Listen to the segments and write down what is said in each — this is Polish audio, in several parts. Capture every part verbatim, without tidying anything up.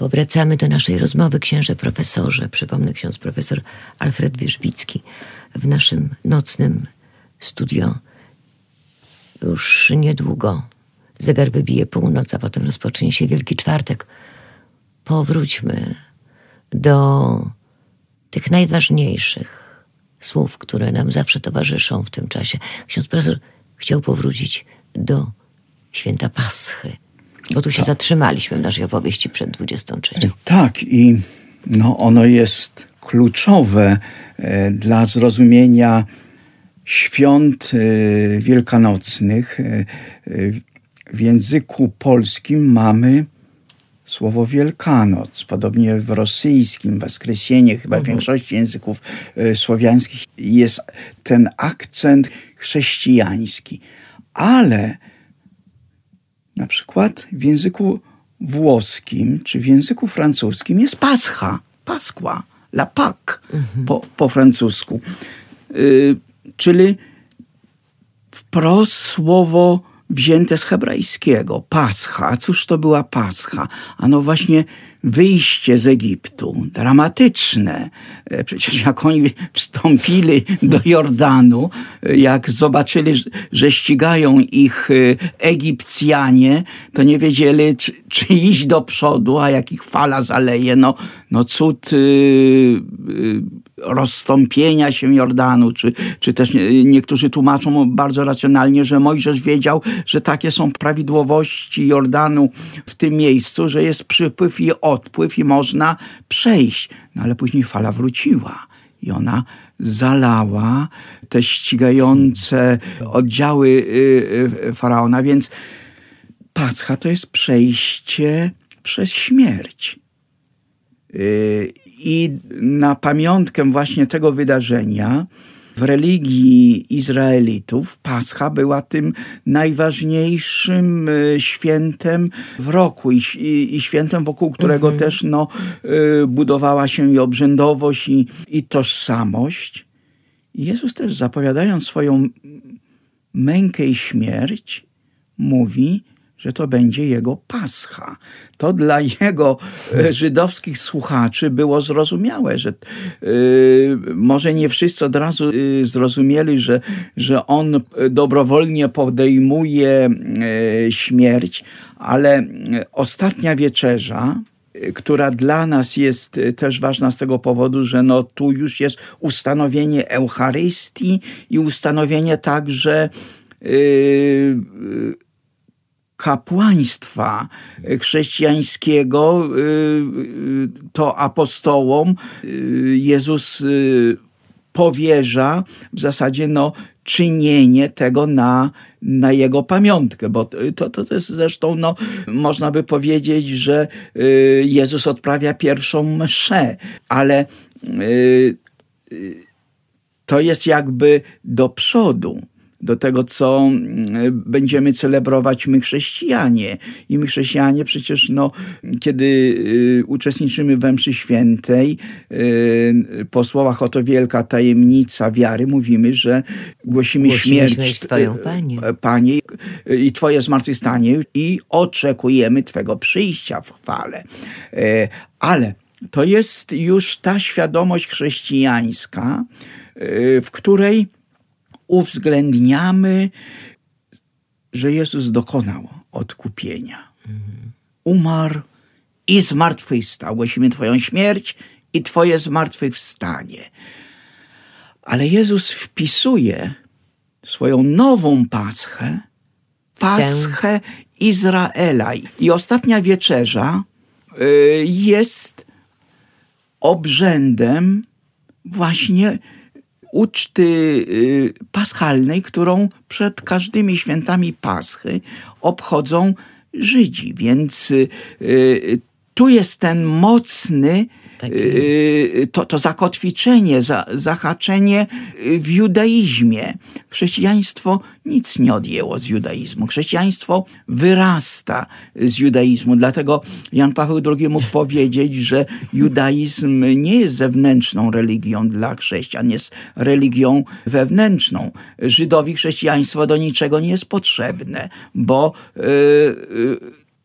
Powracamy do naszej rozmowy, księże profesorze. Przypomnę, ksiądz profesor Alfred Wierzbicki w naszym nocnym studio. Już niedługo zegar wybije północ, a potem rozpocznie się Wielki Czwartek. Powróćmy do tych najważniejszych słów, które nam zawsze towarzyszą w tym czasie. Ksiądz profesor chciał powrócić do święta Paschy, bo tu się tak zatrzymaliśmy w naszej opowieści przed dwudziestą trzecią. Tak, i no ono jest kluczowe e, dla zrozumienia świąt e, wielkanocnych. E, e, w języku polskim mamy słowo Wielkanoc, podobnie w rosyjskim, w Woskresenie, chyba w większości języków e, słowiańskich jest ten akcent chrześcijański. Ale na przykład w języku włoskim czy w języku francuskim jest Pascha, Paskła, la Pâque mhm. po, po francusku. Yy, czyli wprost słowo wzięte z hebrajskiego. Pascha. Cóż to była Pascha? Ano właśnie wyjście z Egiptu. Dramatyczne. Przecież jak oni wstąpili do Jordanu, jak zobaczyli, że ścigają ich Egipcjanie, to nie wiedzieli, czy, czy iść do przodu, a jak ich fala zaleje. No, no cud yy, yy, rozstąpienia się Jordanu, czy, czy też niektórzy tłumaczą bardzo racjonalnie, że Mojżesz wiedział, że takie są prawidłowości Jordanu w tym miejscu, że jest przypływ i odpływ i można przejść. No ale później fala wróciła i ona zalała te ścigające oddziały Faraona, więc Pascha to jest przejście przez śmierć. I na pamiątkę właśnie tego wydarzenia w religii Izraelitów Pascha była tym najważniejszym świętem w roku i, i, i świętem, wokół którego mhm. też no, budowała się i obrzędowość, i, i tożsamość. I Jezus też, zapowiadając swoją mękę i śmierć, mówi, że to będzie jego Pascha. To dla jego żydowskich słuchaczy było zrozumiałe, że y, może nie wszyscy od razu y, zrozumieli, że, że on dobrowolnie podejmuje y, śmierć, ale ostatnia wieczerza, która dla nas jest też ważna z tego powodu, że no tu już jest ustanowienie Eucharystii i ustanowienie także y, y, kapłaństwa chrześcijańskiego, to apostołom Jezus powierza w zasadzie no, czynienie tego na, na jego pamiątkę, bo to, to, to jest zresztą, no, można by powiedzieć, że Jezus odprawia pierwszą mszę, ale to jest jakby do przodu, do tego, co będziemy celebrować my chrześcijanie. I my chrześcijanie przecież, no, kiedy y, uczestniczymy we mszy świętej, y, po słowach oto wielka tajemnica wiary, mówimy, że głosimy, głosimy śmierć, śmierć Twoją, Panie. Panie, i Twoje zmartwychwstanie i oczekujemy Twego przyjścia w chwale. Y, ale to jest już ta świadomość chrześcijańska, y, w której uwzględniamy, że Jezus dokonał odkupienia. Umarł i zmartwychwstał. Głosimy Twoją śmierć i Twoje zmartwychwstanie. Ale Jezus wpisuje swoją nową Paschę, Paschę Izraela. I ostatnia wieczerza y, jest obrzędem właśnie uczty paschalnej, którą przed każdymi świętami Paschy obchodzą Żydzi. Więc tu jest ten mocny, to, to zakotwiczenie, za, zahaczenie w judaizmie. Chrześcijaństwo nic nie odjęło z judaizmu. Chrześcijaństwo wyrasta z judaizmu. Dlatego Jan Paweł drugi mógł powiedzieć, że judaizm nie jest zewnętrzną religią dla chrześcijan, jest religią wewnętrzną. Żydowi chrześcijaństwo do niczego nie jest potrzebne, bo yy, yy,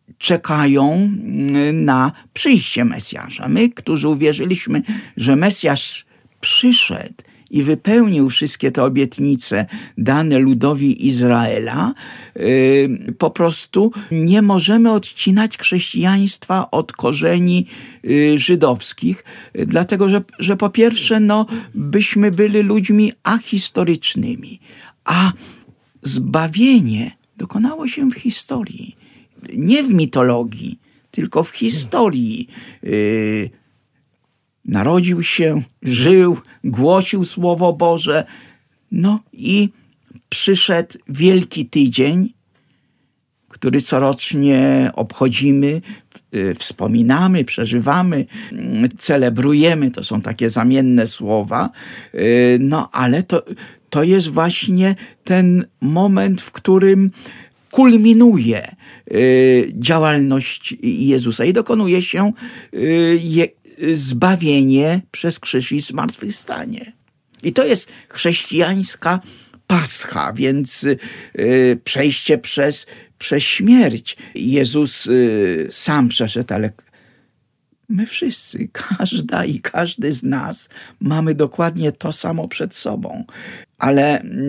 czekają na przyjście Mesjasza. My, którzy uwierzyliśmy, że Mesjasz przyszedł i wypełnił wszystkie te obietnice dane ludowi Izraela, yy, po prostu nie możemy odcinać chrześcijaństwa od korzeni yy, żydowskich, yy, dlatego że, że po pierwsze, no, byśmy byli ludźmi ahistorycznymi, a zbawienie dokonało się w historii. Nie w mitologii, tylko w historii. Yy, Narodził się, żył, głosił Słowo Boże. No i przyszedł Wielki Tydzień, który corocznie obchodzimy, wspominamy, przeżywamy, celebrujemy. To są takie zamienne słowa. No ale to, to jest właśnie ten moment, w którym kulminuje działalność Jezusa i dokonuje się je, zbawienie przez krzyż i zmartwychwstanie. I to jest chrześcijańska Pascha, więc y, przejście przez, przez śmierć. Jezus y, sam przeszedł, ale my wszyscy, każda i każdy z nas mamy dokładnie to samo przed sobą. Ale y,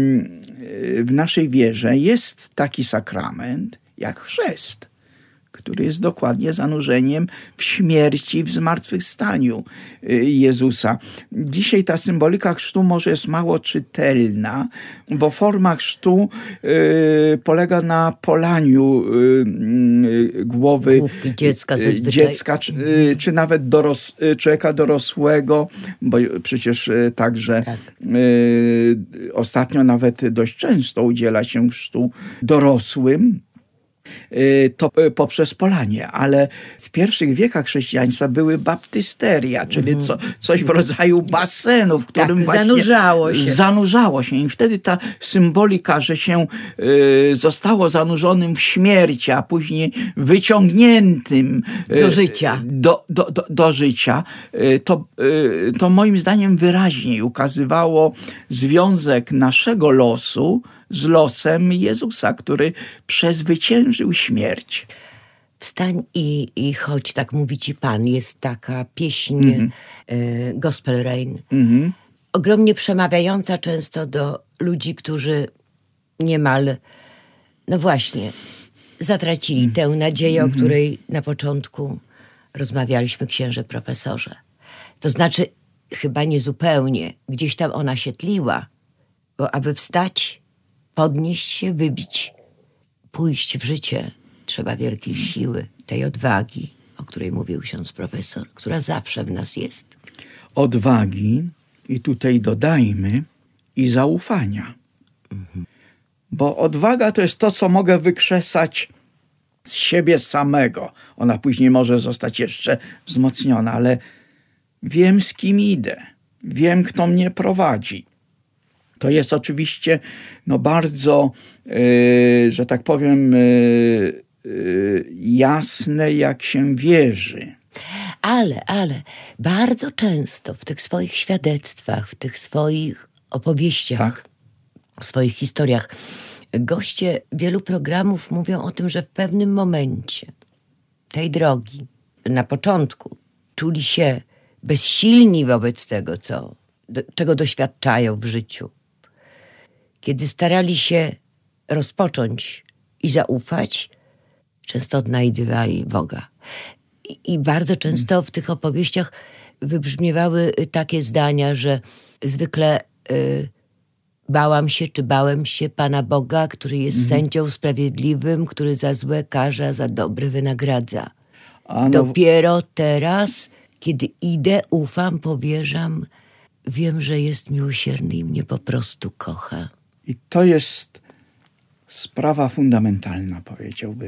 w naszej wierze jest taki sakrament jak chrzest, który jest dokładnie zanurzeniem w śmierci, w zmartwychwstaniu Jezusa. Dzisiaj ta symbolika chrztu może jest mało czytelna, bo forma chrztu y, polega na polaniu y, głowy główki dziecka, zazwyczaj. dziecka czy, y, czy nawet doros, człowieka dorosłego, bo przecież y, także tak. y, ostatnio nawet dość często udziela się chrztu dorosłym, to poprzez polanie, ale w pierwszych wiekach chrześcijaństwa były baptysteria, czyli co, coś w rodzaju basenu, w którym tak, właśnie zanurzało się. zanurzało się. I wtedy ta symbolika, że się y, zostało zanurzonym w śmierci, a później wyciągniętym y, do życia, do, do, do, do życia y, to, y, to moim zdaniem wyraźniej ukazywało związek naszego losu z losem Jezusa, który przezwyciężył śmierć. Wstań i, i chodź, tak mówi ci Pan. Jest taka pieśń mm-hmm. y, Gospel Rain. Mm-hmm. Ogromnie przemawiająca często do ludzi, którzy niemal, no właśnie, zatracili mm-hmm. tę nadzieję, mm-hmm. o której na początku rozmawialiśmy, księże profesorze. To znaczy, chyba nie zupełnie. Gdzieś tam ona się tliła, bo aby wstać, podnieść się, wybić, pójść w życie, trzeba wielkiej siły, tej odwagi, o której mówił ksiądz profesor, która zawsze w nas jest. Odwagi i tutaj dodajmy i zaufania. Mhm. Bo odwaga to jest to, co mogę wykrzesać z siebie samego. Ona później może zostać jeszcze wzmocniona, ale wiem, z kim idę. Wiem, kto mnie prowadzi. To jest oczywiście no, bardzo, yy, że tak powiem, yy, yy, jasne, jak się wierzy. Ale, ale bardzo często w tych swoich świadectwach, w tych swoich opowieściach, tak. w swoich historiach, goście wielu programów mówią o tym, że w pewnym momencie tej drogi, na początku, czuli się bezsilni wobec tego, co, do, czego doświadczają w życiu. Kiedy starali się rozpocząć i zaufać, często odnajdywali Boga. I, i bardzo często w tych opowieściach wybrzmiewały takie zdania, że zwykle y, bałam się, czy bałem się Pana Boga, który jest mhm. sędzią sprawiedliwym, który za złe karze, a za dobre wynagradza. No... Dopiero teraz, kiedy idę, ufam, powierzam, wiem, że jest miłosierny i mnie po prostu kocha. I to jest sprawa fundamentalna, powiedziałbym.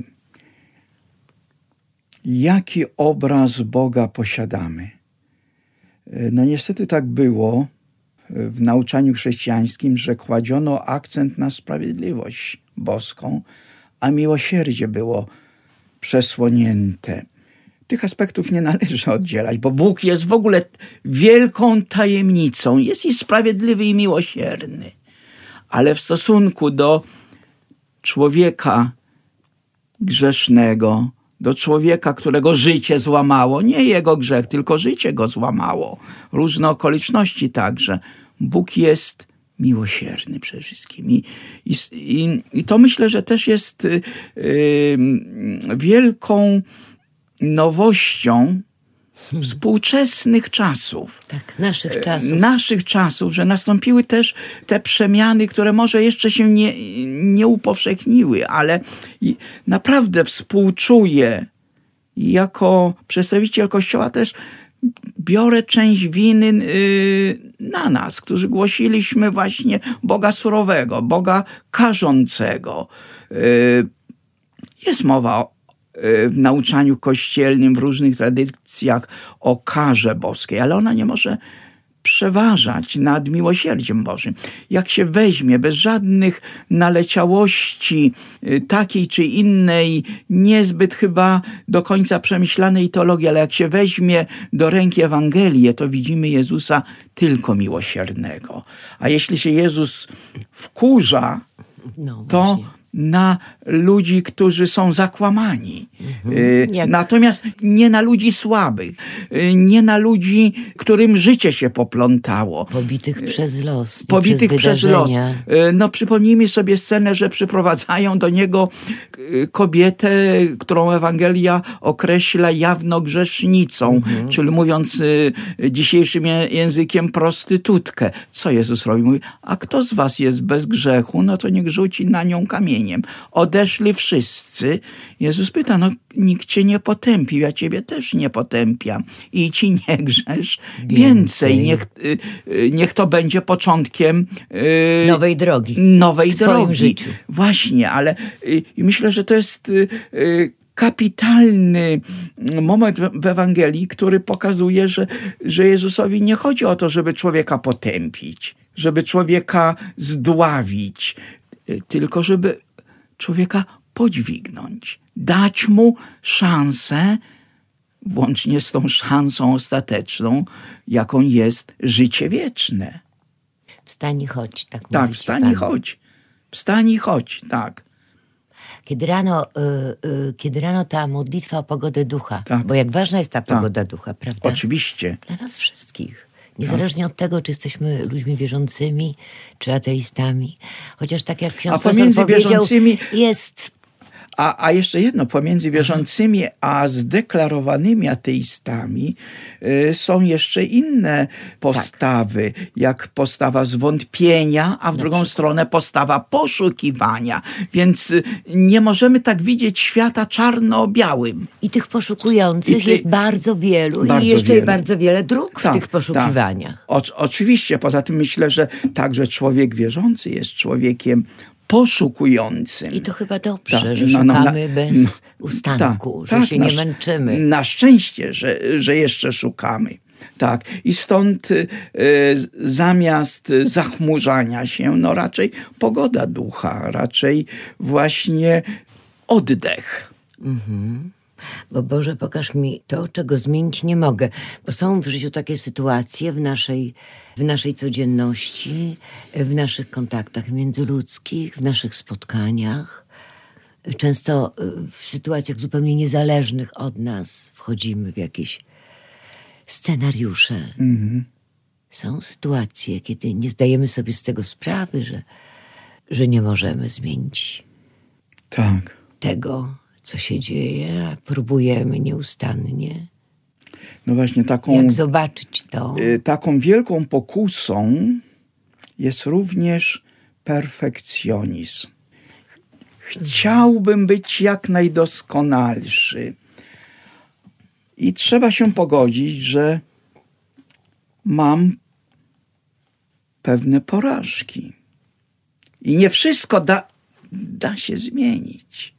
Jaki obraz Boga posiadamy? No niestety tak było w nauczaniu chrześcijańskim, że kładziono akcent na sprawiedliwość boską, a miłosierdzie było przesłonięte. Tych aspektów nie należy oddzielać, bo Bóg jest w ogóle wielką tajemnicą. Jest i sprawiedliwy, i miłosierny. Ale w stosunku do człowieka grzesznego, do człowieka, którego życie złamało. Nie jego grzech, tylko życie go złamało. Różne okoliczności także. Bóg jest miłosierny przede wszystkim. I, i, i to myślę, że też jest y, y, wielką nowością współczesnych czasów. Tak, naszych czasów. Naszych czasów, że nastąpiły też te przemiany, które może jeszcze się nie, nie upowszechniły, ale naprawdę współczuję i jako przedstawiciel Kościoła też biorę część winy na nas, którzy głosiliśmy właśnie Boga surowego, Boga karzącego. Jest mowa o w nauczaniu kościelnym, w różnych tradycjach o karze boskiej, ale ona nie może przeważać nad miłosierdziem Bożym. Jak się weźmie bez żadnych naleciałości takiej czy innej, niezbyt chyba do końca przemyślanej teologii, ale jak się weźmie do ręki Ewangelię, to widzimy Jezusa tylko miłosiernego. A jeśli się Jezus wkurza, no, to na ludzi, którzy są zakłamani. Mhm. Natomiast nie na ludzi słabych, nie na ludzi, którym życie się poplątało. Pobitych przez los. Pobitych przez, przez los. No przypomnijmy sobie scenę, że przyprowadzają do niego kobietę, którą Ewangelia określa jawno grzesznicą, mhm. czyli mówiąc dzisiejszym językiem prostytutkę. Co Jezus robi? Mówi, a kto z was jest bez grzechu? No to niech rzuci na nią kamieniem. Odeszli wszyscy. Jezus pyta, no nikt cię nie potępił, ja ciebie też nie potępiam. I ci nie grzesz więcej. więcej. Niech, niech to będzie początkiem yy, nowej drogi. Nowej w twoim drogi. życiu. Właśnie, ale yy, myślę, że to jest yy, kapitalny moment w Ewangelii, który pokazuje, że, że Jezusowi nie chodzi o to, żeby człowieka potępić, żeby człowieka zdławić, tylko żeby człowieka podźwignąć, dać mu szansę, włącznie z tą szansą ostateczną, jaką jest życie wieczne. Wstań i chodź, tak mówicie. Tak, wstań i chodź. Wstań i chodź, tak. Kiedy rano, y, y, kiedy rano ta modlitwa o pogodę ducha, tak. Bo jak ważna jest ta pogoda tak. ducha, prawda? Oczywiście. Dla nas wszystkich. Niezależnie od tego, czy jesteśmy ludźmi wierzącymi, czy ateistami. Chociaż tak jak ksiądz profesor powiedział, wierzącymi... jest... A, a jeszcze jedno, pomiędzy wierzącymi a zdeklarowanymi ateistami y, są jeszcze inne postawy, tak. jak postawa zwątpienia, a w Na drugą przykład. stronę postawa poszukiwania. Więc y, nie możemy tak widzieć świata czarno-białym. I tych poszukujących I ty... jest bardzo wielu bardzo i jeszcze wielu. bardzo wiele dróg tak, w tych poszukiwaniach. Tak. O, oczywiście, poza tym myślę, że także człowiek wierzący jest człowiekiem poszukującym. I to chyba dobrze, tak, że no, szukamy no, no, bez no, ustanku, tak, że tak, się na, nie męczymy. Na szczęście, że, że jeszcze szukamy. Tak. I stąd y, zamiast zachmurzania się, no raczej pogoda ducha, raczej właśnie oddech. Mhm. Bo Boże, pokaż mi to, czego zmienić nie mogę. Bo są w życiu takie sytuacje w naszej, w naszej codzienności, w naszych kontaktach międzyludzkich, w naszych spotkaniach. Często w sytuacjach zupełnie niezależnych od nas wchodzimy w jakieś scenariusze. Mhm. Są sytuacje, kiedy nie zdajemy sobie z tego sprawy, że, że nie możemy zmienić tak. tego, co się dzieje, a próbujemy nieustannie. No właśnie taką... Jak zobaczyć to? Y, taką wielką pokusą jest również perfekcjonizm. Chciałbym być jak najdoskonalszy. I trzeba się pogodzić, że mam pewne porażki. I nie wszystko da, da się zmienić.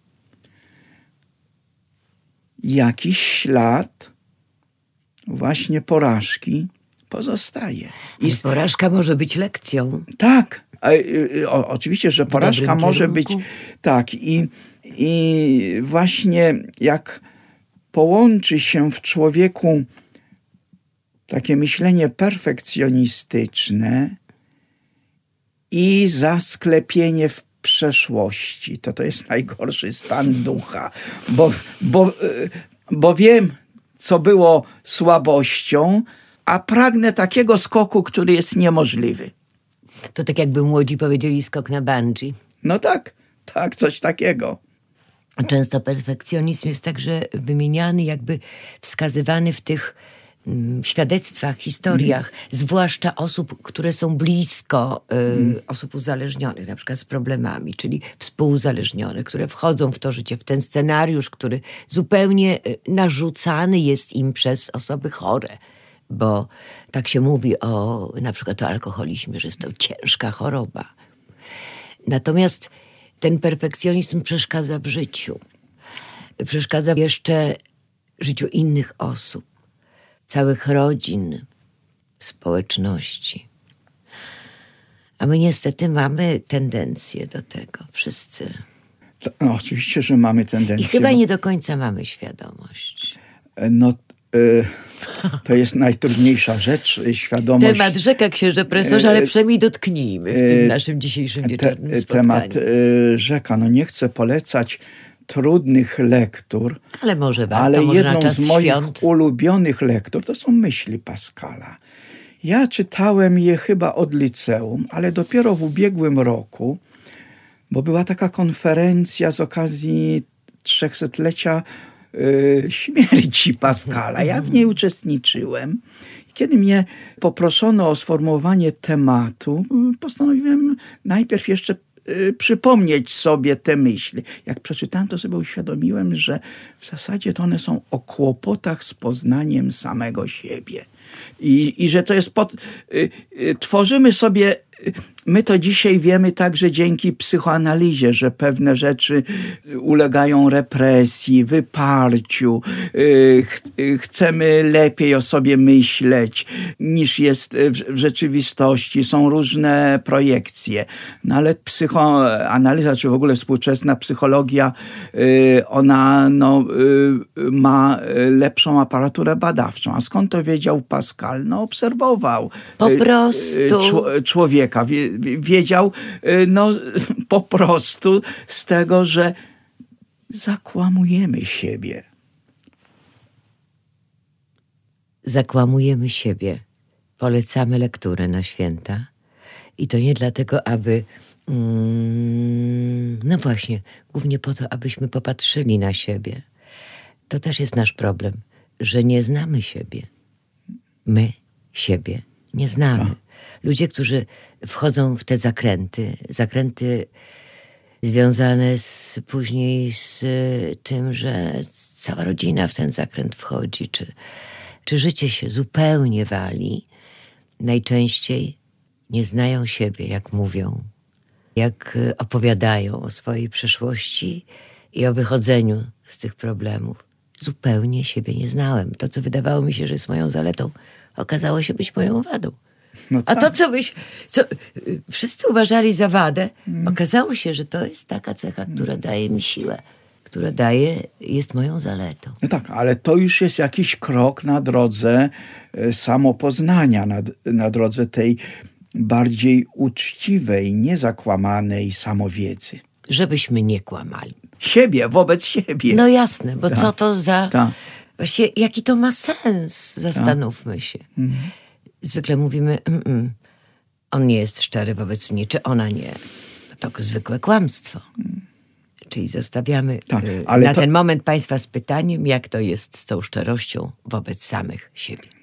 Jakiś ślad właśnie porażki pozostaje. I porażka może być lekcją. Tak. O, oczywiście, że porażka może być... Tak. I, I właśnie jak połączy się w człowieku takie myślenie perfekcjonistyczne i zasklepienie w przeszłości, to to jest najgorszy stan ducha, bo, bo, bo wiem, co było słabością, a pragnę takiego skoku, który jest niemożliwy. To tak jakby młodzi powiedzieli skok na bungee. No tak, tak, coś takiego. Często perfekcjonizm jest także wymieniany, jakby wskazywany w tych mm, świadectwach, historiach, mm. zwłaszcza osób, które są blisko y, mm. osób uzależnionych, na przykład z problemami, czyli współuzależnionych, które wchodzą w to życie, w ten scenariusz, który zupełnie y, narzucany jest im przez osoby chore. Bo tak się mówi o na przykład o alkoholizmie, że jest to ciężka choroba. Natomiast ten perfekcjonizm przeszkadza w życiu. Przeszkadza jeszcze w życiu innych osób, całych rodzin, społeczności. A my niestety mamy tendencję do tego, wszyscy. To, no, oczywiście, że mamy tendencję. I chyba bo... nie do końca mamy świadomość. No, y, to jest najtrudniejsza rzecz, świadomość. Temat rzeka, księże profesorze, ale przynajmniej dotknijmy w tym naszym dzisiejszym wieczornym te, spotkaniu. Temat y, rzeka. No nie chcę polecać trudnych lektur, ale może warto, ale może jedną na czas z moich świąt. ulubionych lektur to są myśli Pascala. Ja czytałem je chyba od liceum, ale dopiero w ubiegłym roku, bo była taka konferencja z okazji trzechsetlecia y, śmierci Pascala. Ja w niej uczestniczyłem. Kiedy mnie poproszono o sformułowanie tematu, postanowiłem najpierw jeszcze y, przypomnieć sobie te myśli. Jak przeczytałem, to sobie uświadomiłem, że w zasadzie to one są o kłopotach z poznaniem samego siebie. I, i że to jest pod... Y, y, tworzymy sobie... Y, my to dzisiaj wiemy także dzięki psychoanalizie, że pewne rzeczy ulegają represji, wyparciu. Y, ch, y, chcemy lepiej o sobie myśleć niż jest w, w rzeczywistości. Są różne projekcje. No ale psychoanaliza, czy w ogóle współczesna psychologia, y, ona no, y, ma lepszą aparaturę badawczą. A skąd to wiedział Pascal? No obserwował. Po prostu. Czł- człowieka. Wie, wiedział no po prostu z tego, że zakłamujemy siebie. Zakłamujemy siebie. Polecamy lekturę na święta. I to nie dlatego, aby... Mm, no właśnie, głównie po to, abyśmy popatrzyli na siebie. To też jest nasz problem, że nie znamy siebie. My siebie nie znamy. Tak. Ludzie, którzy wchodzą w te zakręty, zakręty związane z, później z tym, że cała rodzina w ten zakręt wchodzi, czy, czy życie się zupełnie wali, najczęściej nie znają siebie, jak mówią, jak opowiadają o swojej przeszłości i o wychodzeniu z tych problemów. Zupełnie siebie nie znałem. To, co wydawało mi się, że jest moją zaletą, okazało się być moją wadą. No tak. A to, co byś, co wszyscy uważali za wadę, mm. okazało się, że to jest taka cecha, która daje mi siłę, która daje, jest moją zaletą. No tak, ale to już jest jakiś krok na drodze samopoznania, na, na drodze tej bardziej uczciwej, niezakłamanej samowiedzy. Żebyśmy nie kłamali. Siebie, wobec siebie. No jasne, bo tak. co to za... Tak. Właściwie, jaki to ma sens? Zastanówmy tak. się. Mm. Zwykle mówimy, mm, mm, on nie jest szczery wobec mnie, czy ona nie. To zwykłe kłamstwo. Mm. Czyli zostawiamy tak, ale na to... ten moment państwa z pytaniem, jak to jest z tą szczerością wobec samych siebie.